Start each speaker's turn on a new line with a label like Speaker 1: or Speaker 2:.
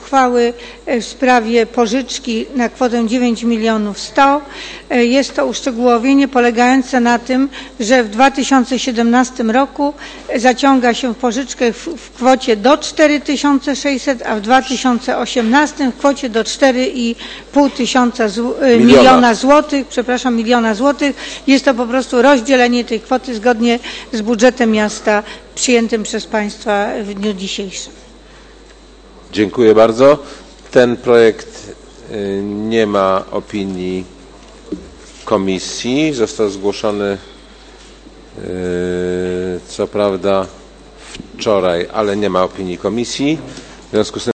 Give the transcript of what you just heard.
Speaker 1: uchwały w sprawie pożyczki na kwotę 9 100 000. Jest to uszczegółowienie polegające na tym, że w 2017 roku zaciąga się pożyczkę w kwocie do 4600, a w 2018 w kwocie do 4,5 miliona złotych, przepraszam, miliona złotych. Jest to po prostu rozdzielenie tej kwoty zgodnie z budżetem miasta przyjętym przez Państwa w dniu dzisiejszym.
Speaker 2: Dziękuję bardzo. Ten projekt nie ma opinii komisji. Został zgłoszony co prawda wczoraj, ale nie ma opinii komisji. W związku z tym